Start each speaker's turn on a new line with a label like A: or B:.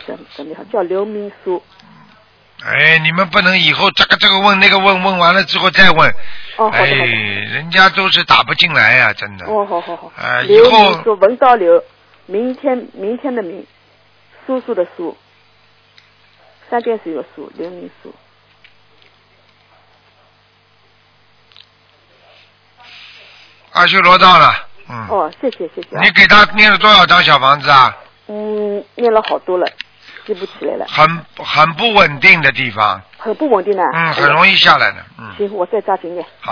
A: 真的好，叫刘明书。
B: 哎，你们不能以后这个问那个问完了之后再问。
A: 哦，好的好的。
B: 人家都是打不进来呀，真的。
A: 哦，好。
B: 以后。
A: 刘明书，文刀刘，明天的明，叔叔的叔，3点水一个叔，刘明书。
B: 阿修罗到了。
A: 哦，谢谢。
B: 你给他念了多少张小房子啊？
A: 念了好多了。记不起来了，
B: 很不稳定的地方，
A: 很不稳定的，
B: 很容易下来的，
A: 行，我再抓紧点。
B: 好。